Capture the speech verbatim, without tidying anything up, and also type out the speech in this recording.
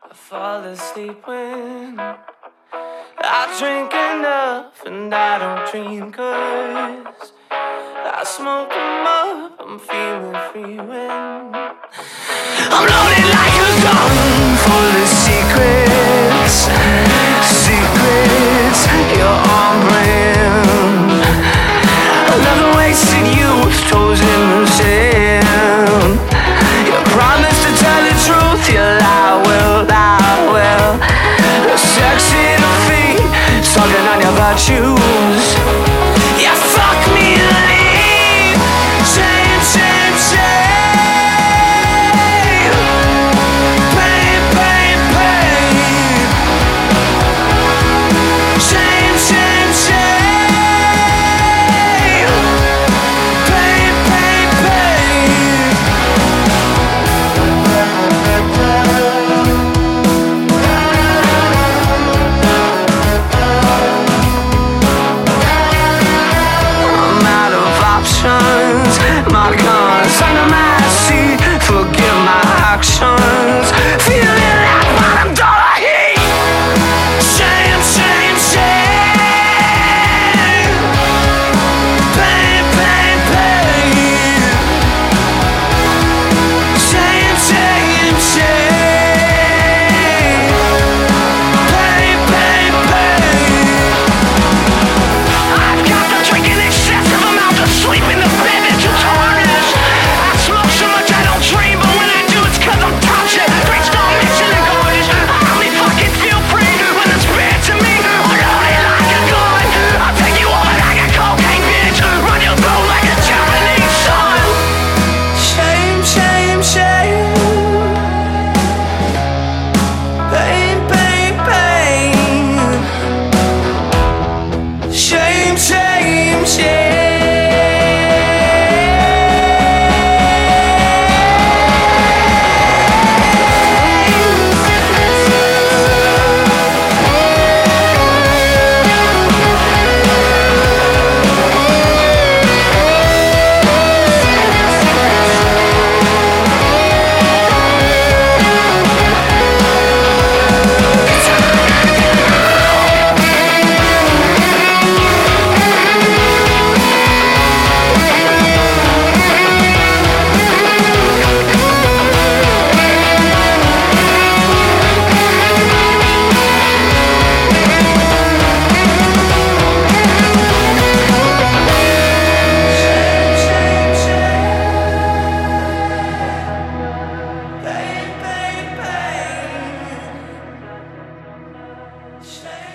I fall asleep when I drink enough and I don't dream, cause I smoke them up, I'm feeling free when I'm loaded like a gun full of secrets, secrets, you're on brand. Another wasted youth, toes in the sand. You promise to tell the truth, you lie, well, lie, well. Sexy defeat, talking on your virtues. You fuck me and leave, shame, shame, shame. Pain, pain, pain. Shame, shame, shame. Pain, pain, pain. I'm out of options. My guns under my seat. Forgive my actions. Feeling like bottom dollar heat. Shame, shame, shame. Pain, pain, pain. Shame, shame, shame. Pain, pain, pain. I've got to drink an excessive amount to sleep in the bed that you tarnish. I smoke so much I don't dream, but when I do it's cause I'm touching. Brainstorm mission and garnish. I only fucking feel free when it's bad to me. I'm loaded like a gun. I'll take you over like a cocaine bitch. Run you through like a Japanese sun. Shame, shame, shame. Pain, pain, pain. Shame, shame, shame. Pain, pain, pain. Shame.